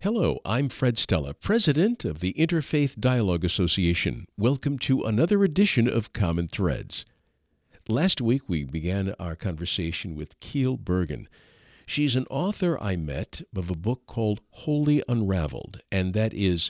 Hello, I'm Fred Stella, President of the Interfaith Dialogue Association. Welcome to another edition of Common Threads. Last week, we began our conversation with Keel Bergen. She's an author I met of a book called Wholly Unraveled, and that is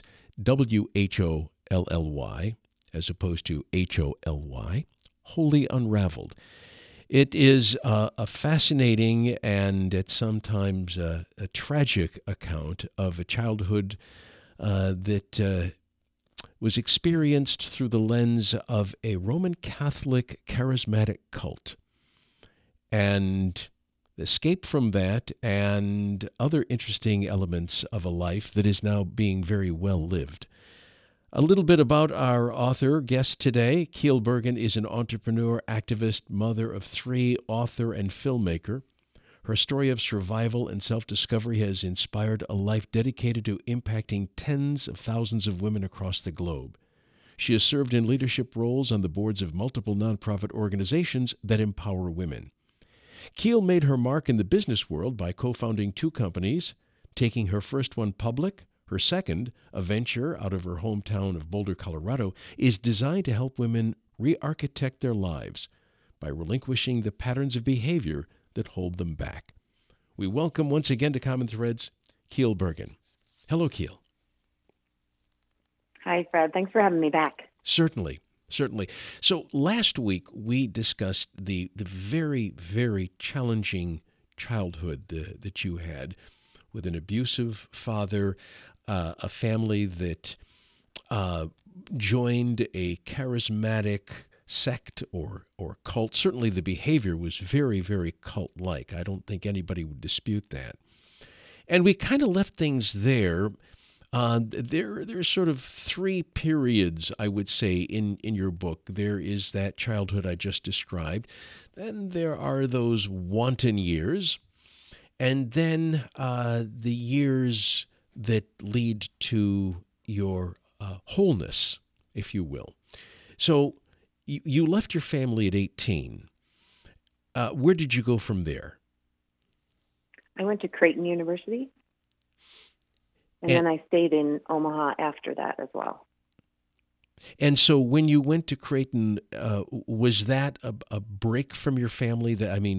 Wholly, as opposed to Holy, Wholly Unraveled. It is a fascinating and at sometimes a tragic account of a childhood that was experienced through the lens of a Roman Catholic charismatic cult. And escape from that and other interesting elements of a life that is now being very well lived. A little bit about our author guest today. Keel Bergen is an entrepreneur, activist, mother of three, author, and filmmaker. Her story of survival and self-discovery has inspired a life dedicated to impacting tens of thousands of women across the globe. She has served in leadership roles on the boards of multiple nonprofit organizations that empower women. Keel made her mark in the business world by co-founding two companies, taking her first one public. Her second, a venture out of her hometown of Boulder, Colorado, is designed to help women re-architect their lives by relinquishing the patterns of behavior that hold them back. We welcome once again to Common Threads, Keel Bergen. Hello, Keel. Hi, Fred. Thanks for having me back. Certainly. So last week we discussed the very, very challenging childhood that you had with an abusive father, a family that joined a charismatic sect or cult. Certainly the behavior was very, very cult-like. I don't think anybody would dispute that. And we kind of left things there. There's sort of three periods, I would say, in your book. There is that childhood I just described. Then there are those wanton years. And then the years that lead to your wholeness, if you will. So you left your family at 18. Where did you go from there? I went to Creighton University, and then I stayed in Omaha after that as well. And so when you went to Creighton, was that a break from your family?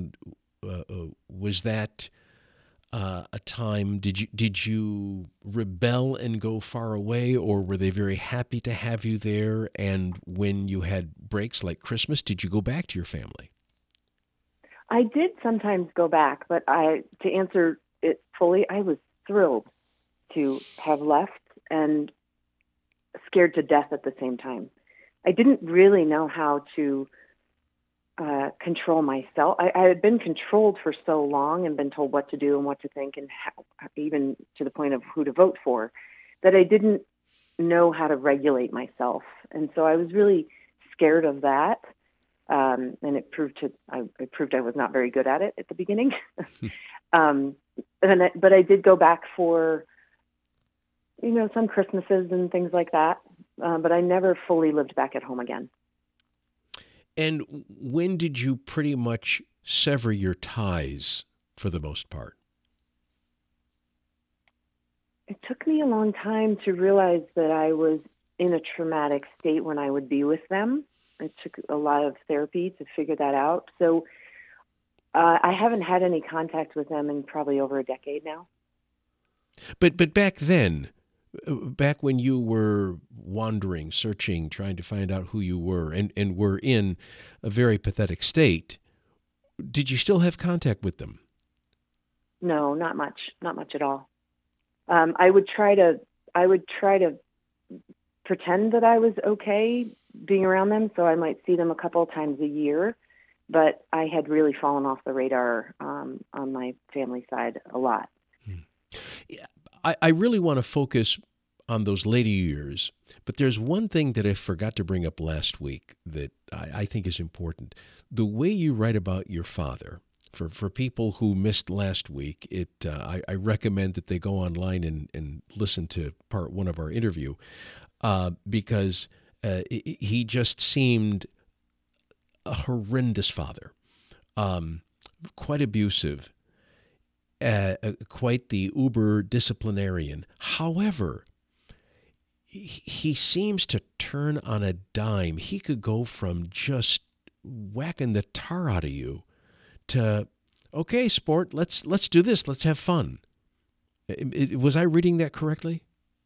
Was that a time, did you rebel and go far away, or were they very happy to have you there? And when you had breaks like Christmas, did you go back to your family? I did sometimes go back, but to answer it fully, I was thrilled to have left and scared to death at the same time. I didn't really know how to control myself. I had been controlled for so long and been told what to do and what to think, and how, even to the point of who to vote for, that I didn't know how to regulate myself. And so I was really scared of that. And it proved I was not very good at it at the beginning. But I did go back for, some Christmases and things like that. But I never fully lived back at home again. And when did you pretty much sever your ties for the most part? It took me a long time to realize that I was in a traumatic state when I would be with them. It took a lot of therapy to figure that out. So I haven't had any contact with them in probably over a decade now. But back then, back when you were wandering, searching, trying to find out who you were, and were in a very pathetic state, did you still have contact with them? No, not much at all. I would try to pretend that I was okay being around them, so I might see them a couple of times a year, but I had really fallen off the radar on my family side a lot. Yeah. I really want to focus on those later years, but there's one thing that I forgot to bring up last week that I think is important. The way you write about your father, for people who missed last week, I recommend that they go online and listen to part one of our interview, because he just seemed a horrendous father, quite abusive. quite the uber disciplinarian. However, he seems to turn on a dime. He could go from just whacking the tar out of you to, okay, sport, let's do this. Let's have fun. Was I reading that correctly?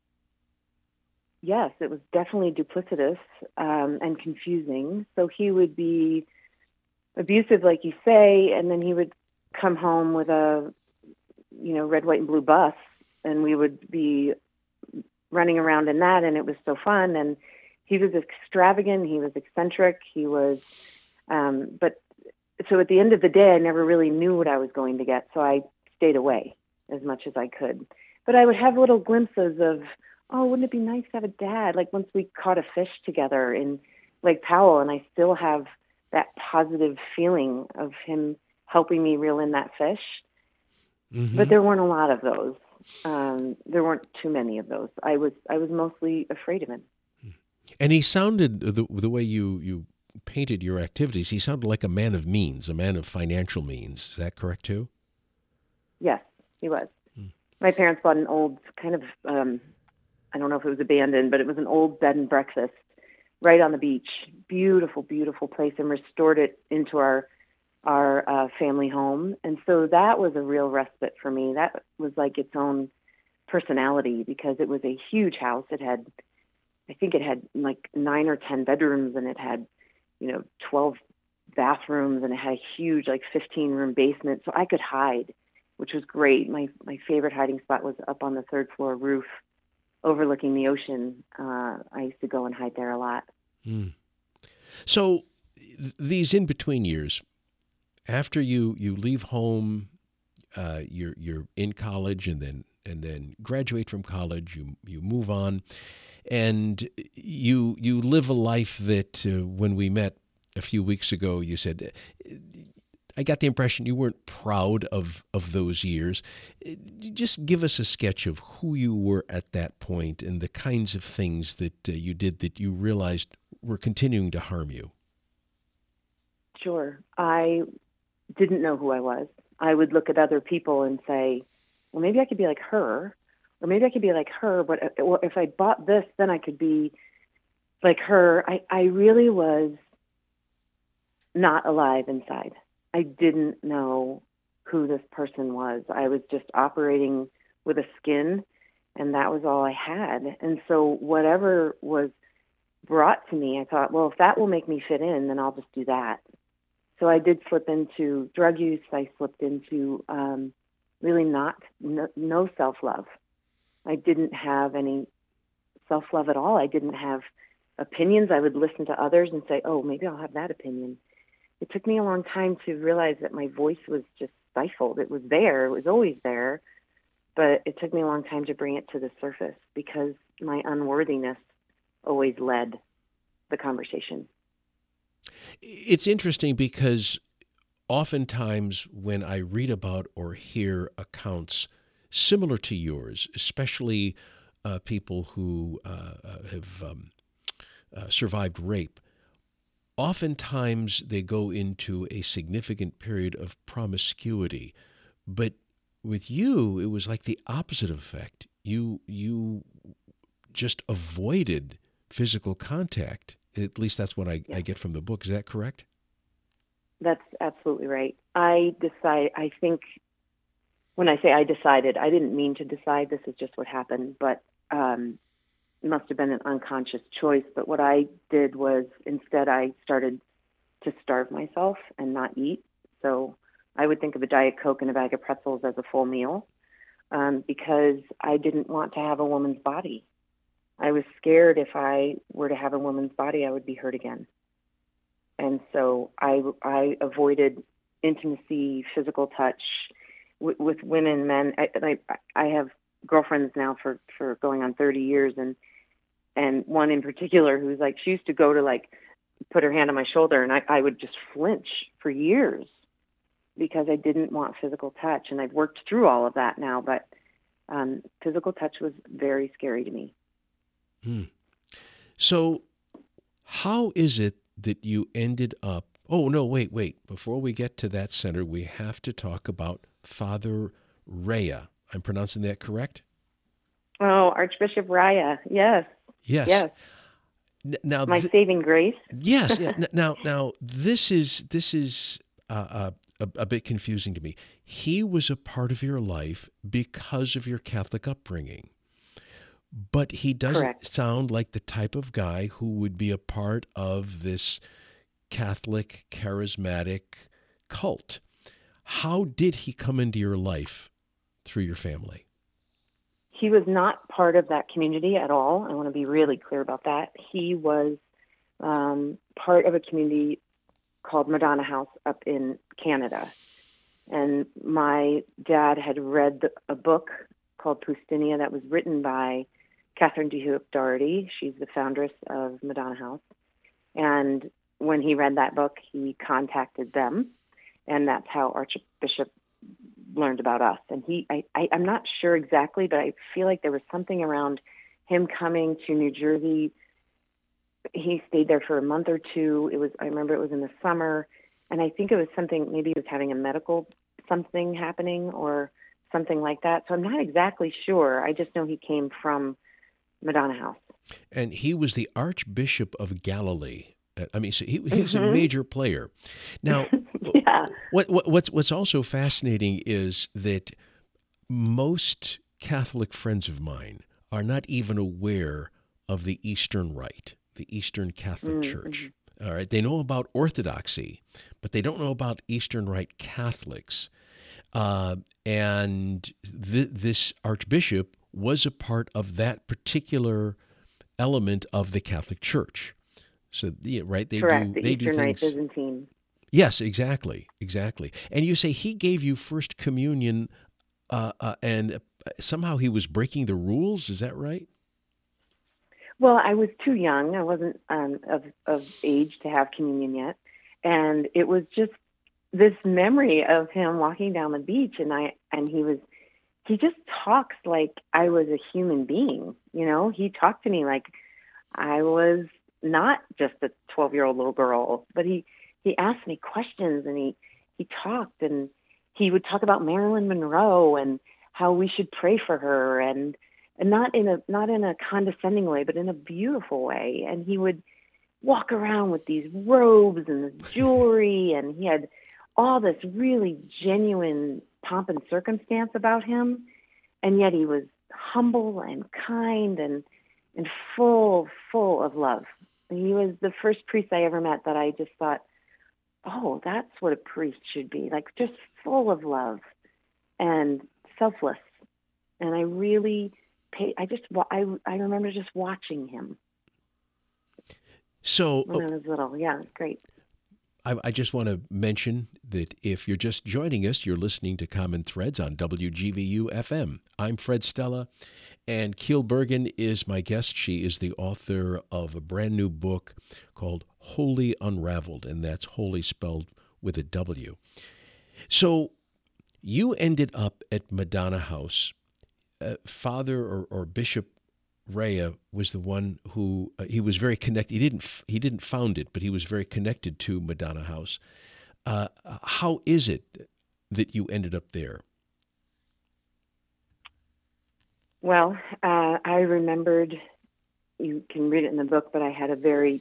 Yes, it was definitely duplicitous and confusing. So he would be abusive, like you say, and then he would come home with a, red, white, and blue bus, and we would be running around in that, and it was so fun. And he was extravagant. He was eccentric. He was, but so at the end of the day, I never really knew what I was going to get, so I stayed away as much as I could. But I would have little glimpses of, oh, wouldn't it be nice to have a dad? Like once we caught a fish together in Lake Powell, and I still have that positive feeling of him helping me reel in that fish. Mm-hmm. But there weren't a lot of those. There weren't too many of those. I was mostly afraid of him. And he sounded, the way you painted your activities, he sounded like a man of means, a man of financial means. Is that correct too? Yes, he was. My parents bought an old kind of, I don't know if it was abandoned, but it was an old bed and breakfast right on the beach. Beautiful, beautiful place, and restored it into our family home. And so that was a real respite for me. That was like its own personality, because it was a huge house. I think it had like 9 or 10 bedrooms, and it had, 12 bathrooms, and it had a huge, like 15-room basement. So I could hide, which was great. My favorite hiding spot was up on the 3rd floor roof overlooking the ocean. I used to go and hide there a lot. Mm. So these in-between years, after you leave home, you're in college, and then graduate from college, you move on, and you live a life that when we met a few weeks ago, you said, I got the impression you weren't proud of those years. Just give us a sketch of who you were at that point and the kinds of things that you did that you realized were continuing to harm you. Sure. I didn't know who I was. I would look at other people and say, well, maybe I could be like her, or maybe I could be like her, but if I bought this, then I could be like her. I really was not alive inside. I didn't know who this person was. I was just operating with a skin, and that was all I had. And so whatever was brought to me, I thought, well, if that will make me fit in, then I'll just do that. So I did slip into drug use. I slipped into really no self-love. I didn't have any self-love at all. I didn't have opinions. I would listen to others and say, oh, maybe I'll have that opinion. It took me a long time to realize that my voice was just stifled. It was there. It was always there. But it took me a long time to bring it to the surface, because my unworthiness always led the conversation. It's interesting because oftentimes when I read about or hear accounts similar to yours, especially people who have survived rape, oftentimes they go into a significant period of promiscuity. But with you, it was like the opposite effect. You just avoided physical contact. At least that's what I get from the book. Is that correct? That's absolutely right. I think when I say I decided, I didn't mean to decide. This is just what happened, but it must have been an unconscious choice. But what I did was, instead I started to starve myself and not eat. So I would think of a Diet Coke and a bag of pretzels as a full meal, because I didn't want to have a woman's body. I was scared if I were to have a woman's body, I would be hurt again. And so I avoided intimacy, physical touch with women, men. I have girlfriends now for going on 30 years, and one in particular who's like, she used to go to like put her hand on my shoulder, and I would just flinch for years because I didn't want physical touch. And I've worked through all of that now, but physical touch was very scary to me. So how is it that you ended up, oh, no, wait. Before we get to that center, we have to talk about Father Rea. I'm pronouncing that correct? Oh, Archbishop Raya. Yes, Yes. yes. Now, My saving grace. yes. Yeah. Now, this is a bit confusing to me. He was a part of your life because of your Catholic upbringing, but he doesn't Correct. sound like the type of guy who would be a part of this Catholic charismatic cult. How did he come into your life through your family? He was not part of that community at all. I want to be really clear about that. He was part of a community called Madonna House up in Canada. And my dad had read a book called Poustinia that was written by Catherine DeHuip Doherty. She's the foundress of Madonna House. And when he read that book, he contacted them. And that's how Archbishop learned about us. And I'm not sure exactly, but I feel like there was something around him coming to New Jersey. He stayed there for a month or two. I remember it was in the summer. And I think it was something, maybe he was having a medical something happening or something like that. So I'm not exactly sure. I just know he came from Madonna House. And he was the Archbishop of Galilee. I mean, so he's a Mm-hmm. major player. Now, Yeah. what's also fascinating is that most Catholic friends of mine are not even aware of the Eastern Rite, the Eastern Catholic Mm-hmm. Church. All right, they know about Orthodoxy, but they don't know about Eastern Rite Catholics. And this Archbishop was a part of that particular element of the Catholic Church. So, yeah, right, Correct. The they do Eastern Rite things. Byzantine. Yes, exactly, exactly. And you say he gave you first communion, and somehow he was breaking the rules. Is that right? Well, I was too young. I wasn't of age to have communion yet, and it was just this memory of him walking down the beach, and he just talks like I was a human being. You know, he talked to me like I was not just a 12-year-old little girl, but he asked me questions, and he talked, and he would talk about Marilyn Monroe and how we should pray for her, and not in a condescending way, but in a beautiful way. And he would walk around with these robes and this jewelry, and he had all this really genuine pomp and circumstance about him, and yet he was humble and kind and full of love. He was the first priest I ever met that I just thought, oh, that's what a priest should be, like just full of love and selfless. And I really I remember just watching him So, when I was little. Yeah, it's great. I just want to mention that if you're just joining us, you're listening to Common Threads on WGVU FM. I'm Fred Stella, and Keel Bergen is my guest. She is the author of a brand new book called Wholly Unraveled, and that's holy spelled with a W. So you ended up at Madonna House. Father or Bishop Rea was the one who he was very connected. He didn't found it, but he was very connected to Madonna House. How is it that you ended up there? Well, I remembered, you can read it in the book, but I had a very,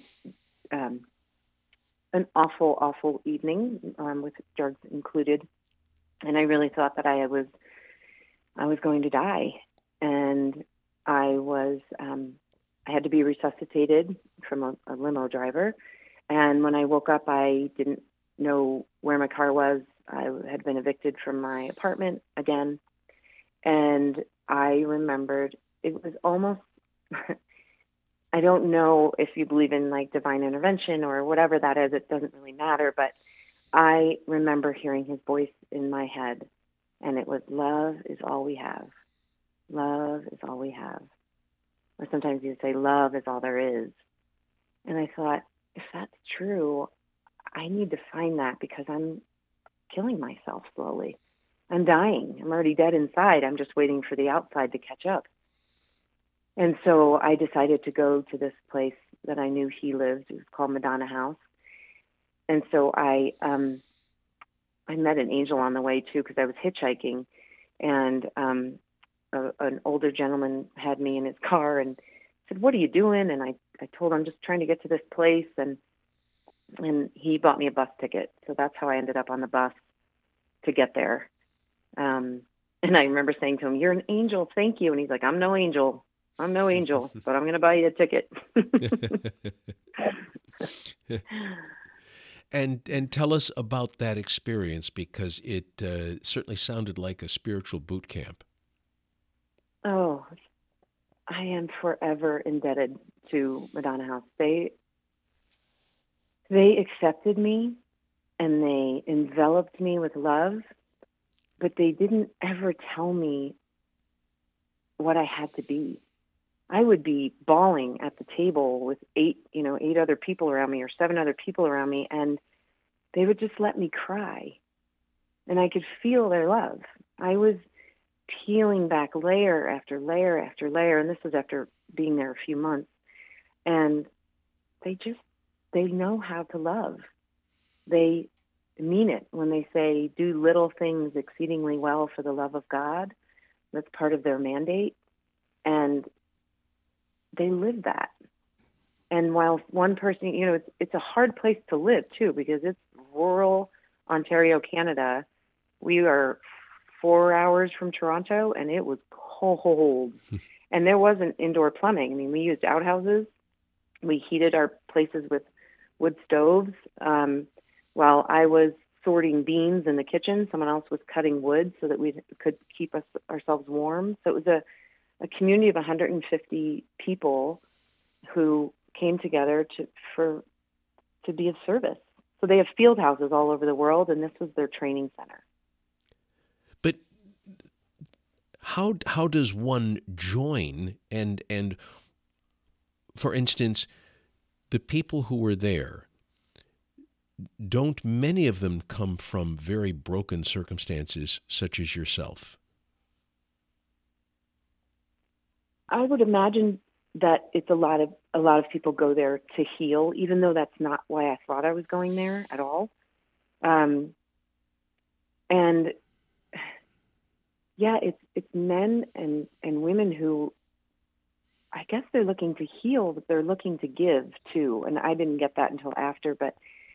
an awful evening with drugs included. And I really thought that I was going to die. And I had to be resuscitated from a limo driver. And when I woke up, I didn't know where my car was. I had been evicted from my apartment again. And I remembered it was almost, I don't know if you believe in like divine intervention or whatever that is, it doesn't really matter. But I remember hearing his voice in my head, and it was, love is all we have. Love is all we have. Or sometimes you say, love is all there is. And I thought, if that's true, I need to find that because I'm killing myself slowly. I'm dying. I'm already dead inside. I'm just waiting for the outside to catch up. And so I decided to go to this place that I knew he lived. It was called Madonna House. And so I met an angel on the way too because I was hitchhiking. and an older gentleman had me in his car and said, "What are you doing?" And I told him, "I'm just trying to get to this place," and he bought me a bus ticket. So that's how I ended up on the bus to get there. And I remember saying to him, "You're an angel, thank you." And he's like, I'm no angel, but I'm going to buy you a ticket." And tell us about that experience, because it certainly sounded like a spiritual boot camp. Oh, I am forever indebted to Madonna House. They accepted me and they enveloped me with love, but they didn't ever tell me what I had to be. I would be bawling at the table with eight other people around me or 7 other people around me, and they would just let me cry. And I could feel their love. I was peeling back layer after layer after layer, and this was after being there a few months. And they know how to love. They mean it when they say, "Do little things exceedingly well for the love of God." That's part of their mandate. And they live that. And while one person, it's a hard place to live too, because it's rural Ontario, Canada. We are 4 hours from Toronto, and it was cold. And there wasn't indoor plumbing. I mean, we used outhouses. We heated our places with wood stoves. While I was sorting beans in the kitchen, someone else was cutting wood so that we could keep ourselves warm. So it was a community of 150 people who came together to be of service. So they have field houses all over the world, and this was their training center. But how does one join? And for instance, the people who were there, don't many of them come from very broken circumstances, such as yourself? I would imagine that it's a lot of people go there to heal, even though that's not why I thought I was going there at all. And yeah, it's men and women who, I guess they're looking to heal, but they're looking to give too. And I didn't get that until after, but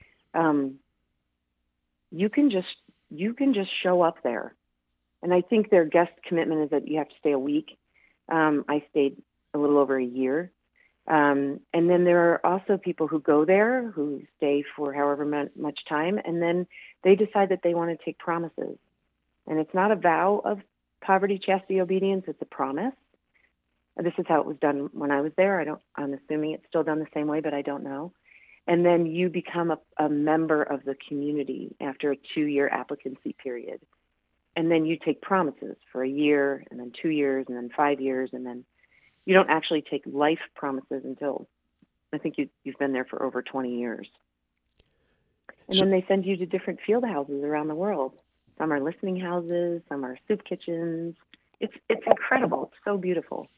you can just show up there. And I think their guest commitment is that you have to stay a week. I stayed a little over a year. And then there are also people who go there who stay for however much time, and then they decide that they want to take promises. And it's not a vow of poverty, chastity, obedience, it's a promise. This is how it was done when I was there. I'm assuming it's still done the same way, but I don't know. And then you become a member of the community after a 2-year applicancy period. And then you take promises for a year, and then 2 years, and then 5 years, and then you don't actually take life promises until I think you've been there for over 20 years. And then they send you to different field houses around the world. Some are listening houses, some are soup kitchens. It's incredible. It's so beautiful.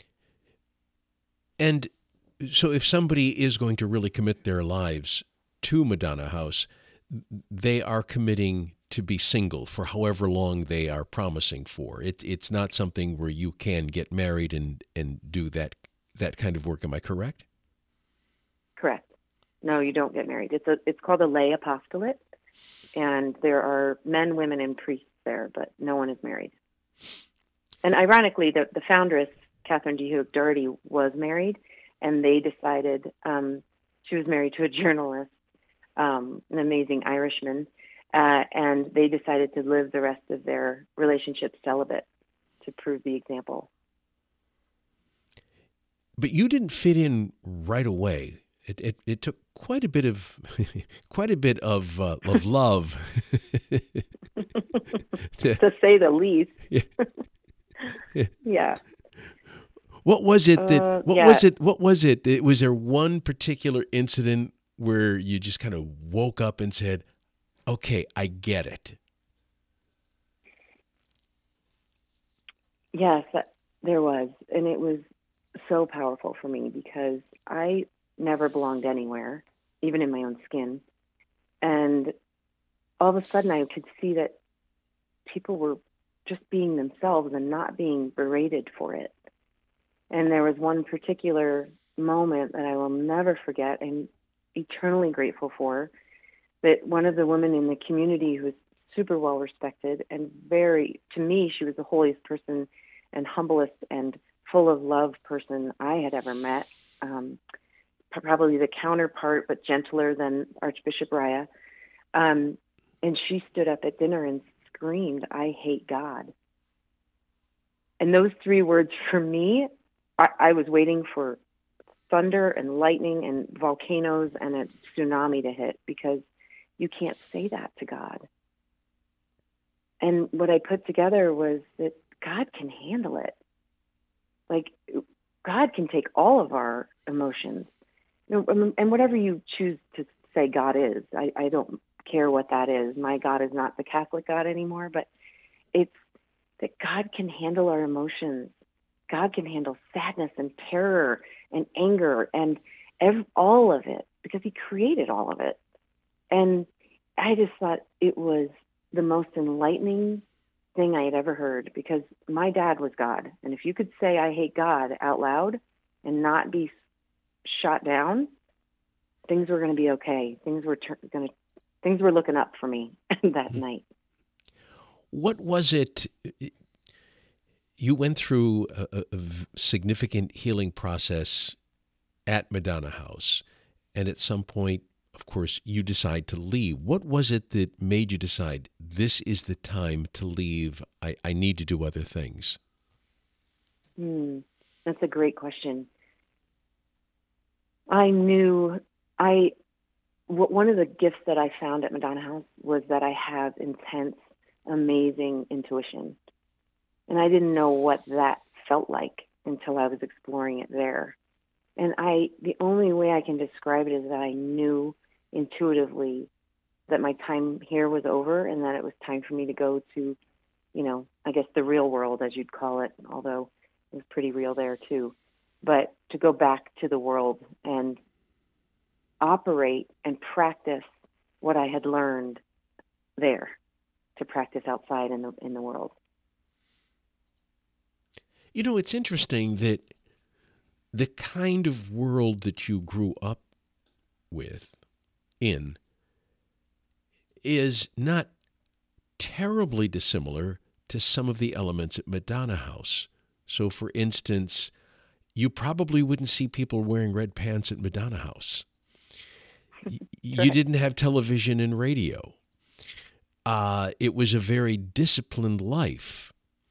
And so if somebody is going to really commit their lives to Madonna House, they are committing to be single for however long they are promising for. It's not something where you can get married and do that kind of work. Am I correct? Correct. No, you don't get married. It's called a lay apostolate, and there are men, women, and priests there, but no one is married. And ironically, the foundress, Catherine D. Hewitt Doherty, was married, and they decided she was married to a journalist, an amazing Irishman, and they decided to live the rest of their relationship celibate to prove the example. But you didn't fit in right away. It took quite a bit of love, to say the least. Yeah. Yeah. What was it What was it? Was there one particular incident where you just kind of woke up and said, "Okay, I get it"? Yes, there was. And it was so powerful for me because I never belonged anywhere, even in my own skin. And all of a sudden I could see that people were just being themselves and not being berated for it. And there was one particular moment that I will never forget and eternally grateful for, that one of the women in the community who was super well respected and to me, she was the holiest person and humblest and full of love person I had ever met. Probably the counterpart, but gentler than Archbishop Raya. And she stood up at dinner and screamed, "I hate God." And those 3 words for me, I was waiting for thunder and lightning and volcanoes and a tsunami to hit, because you can't say that to God. And what I put together was that God can handle it. Like, God can take all of our emotions. And whatever you choose to say God is, I don't care what that is. My God is not the Catholic God anymore, but it's that God can handle our emotions. God can handle sadness and terror and anger and all of it, because he created all of it. And I just thought it was the most enlightening thing I had ever heard, because my dad was God. And if you could say "I hate God" out loud and not be shot down, things were going to be okay. Things were looking up for me that night. What was it? You went through a significant healing process at Madonna House, and at some point, of course, you decide to leave. What was it that made you decide, this is the time to leave? I need to do other things. That's a great question. I knew one of the gifts that I found at Madonna House was that I have intense, amazing intuition. And I didn't know what that felt like until I was exploring it there. And the only way I can describe it is that I knew intuitively that my time here was over and that it was time for me to go to, I guess the real world, as you'd call it, although it was pretty real there too. But to go back to the world and operate and practice what I had learned there, to practice outside in the world. It's interesting that the kind of world that you grew up in is not terribly dissimilar to some of the elements at Madonna House. So, for instance, you probably wouldn't see people wearing red pants at Madonna House. You didn't have television and radio. It was a very disciplined life.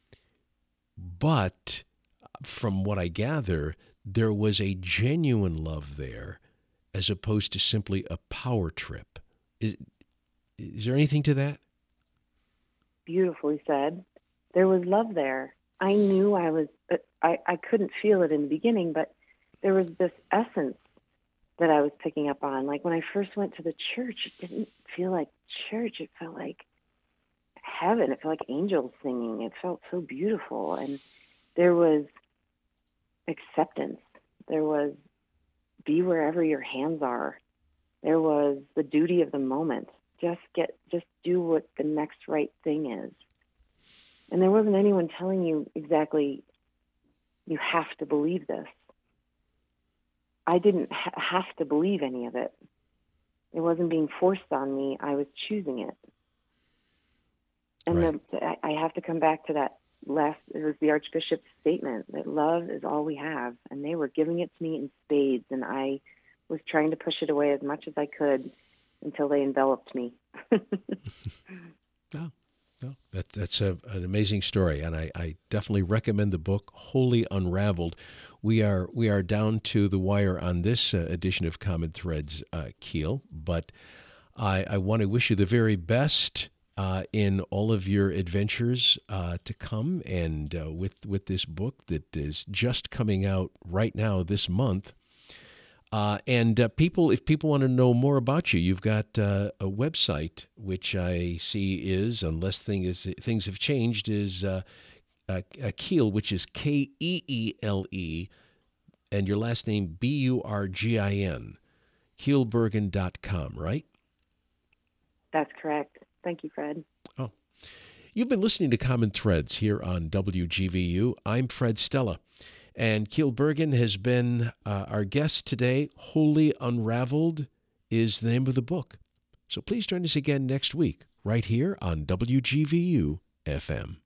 But from what I gather, there was a genuine love there as opposed to simply a power trip. Is there anything to that? Beautifully said. There was love there. I knew I couldn't feel it in the beginning, but there was this essence that I was picking up on. Like when I first went to the church, it didn't feel like church. It felt like heaven. It felt like angels singing. It felt so beautiful. And there was acceptance. There was be wherever your hands are. There was the duty of the moment. Just do what the next right thing is. And there wasn't anyone telling you exactly, you have to believe this. I didn't have to believe any of it. It wasn't being forced on me. I was choosing it. And right. I have to come back to that it was the Archbishop's statement that love is all we have. And they were giving it to me in spades. And I was trying to push it away as much as I could until they enveloped me. No, that's an amazing story, and I definitely recommend the book, Wholly Unraveled. We are down to the wire on this edition of Common Threads, Keel, but I want to wish you the very best in all of your adventures to come, and with this book that is just coming out right now this month. If people want to know more about you, you've got a website, which I see is, unless things have changed, is Keel, which is Keele, and your last name Burgin, keelbergen.com, right? That's correct. Thank you, Fred. Oh, You've been listening to Common Threads here on WGVU. I'm Fred Stella, and Keel Bergen has been our guest today. Wholly Unraveled is the name of the book. So please join us again next week, right here on WGVU FM.